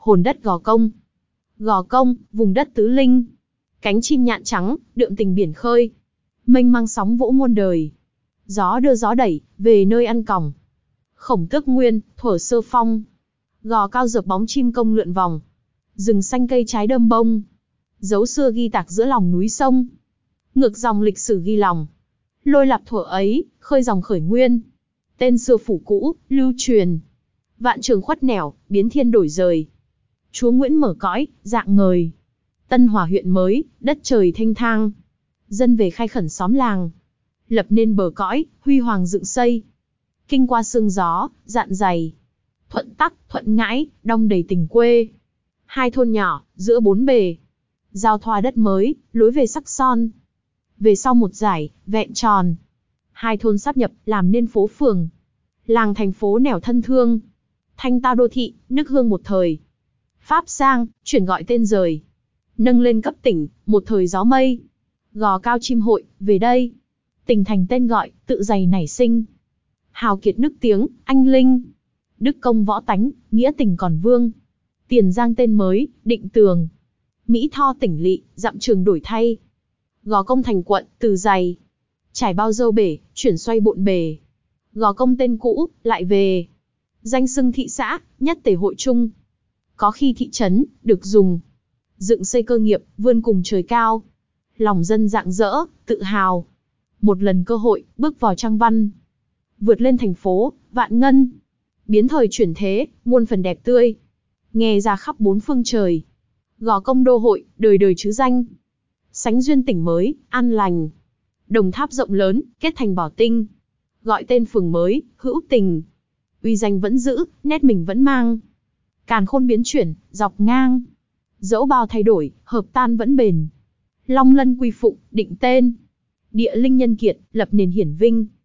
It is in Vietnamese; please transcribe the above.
Hồn đất Gò Công. Gò Công, vùng đất tứ linh. Cánh chim nhạn trắng, đượm tình biển khơi. Mênh mang sóng vỗ muôn đời. Gió đưa gió đẩy, về nơi ăn còng. Khổng Tước Nguyên, thuở sơ phong. Gò cao dợp bóng chim công lượn vòng. Rừng xanh cây trái đơm bông. Dấu xưa ghi tạc giữa lòng núi sông. Ngược dòng lịch sử ghi lòng. Lôi lạp thuở ấy, khơi dòng khởi nguyên. Tên xưa phủ cũ, lưu truyền. Vạn trường khuất nẻo, biến thiên đổi rời. Chúa Nguyễn mở cõi, dạng ngời. Tân Hòa huyện mới, đất trời thanh thang. Dân về khai khẩn xóm làng. Lập nên bờ cõi, huy hoàng dựng xây. Kinh qua sương gió, dạn dày. Thuận tắc, thuận ngãi, đong đầy tình quê. Hai thôn nhỏ, giữa bốn bề. Giao thoa đất mới, lối về sắc son. Về sau một giải, vẹn tròn. Hai thôn sáp nhập, làm nên phố phường. Làng thành phố nẻo thân thương. Thanh tao đô thị, nước hương một thời. Pháp sang, chuyển gọi tên rời. Nâng lên cấp tỉnh, một thời gió mây. Gò cao chim hội, về đây. Tỉnh thành tên gọi, tự dày nảy sinh. Hào kiệt nức tiếng, anh linh. Đức công võ tánh, nghĩa tình còn vương. Tiền Giang tên mới, Định Tường. Mỹ Tho tỉnh lỵ, dặm trường đổi thay. Gò Công thành quận, từ dày. Trải bao dâu bể, chuyển xoay bộn bề. Gò Công tên cũ, lại về. Danh xưng thị xã, nhất tề hội chung. Có khi thị trấn, được dùng. Dựng xây cơ nghiệp, vươn cùng trời cao. Lòng dân rạng rỡ, tự hào. Một lần cơ hội, bước vào trang văn. Vượt lên thành phố, vạn ngân. Biến thời chuyển thế, muôn phần đẹp tươi. Nghe ra khắp bốn phương trời. Gò Công đô hội, đời đời chứ danh. Sánh duyên tỉnh mới, an lành. Đồng Tháp rộng lớn, kết thành Bảo Tinh. Gọi tên phường mới, Hữu Tình. Uy danh vẫn giữ, nét mình vẫn mang. Càn khôn biến chuyển, dọc ngang. Dẫu bao thay đổi, hợp tan vẫn bền. Long lân quy phụng, định tên. Địa linh nhân kiệt, lập nền hiển vinh.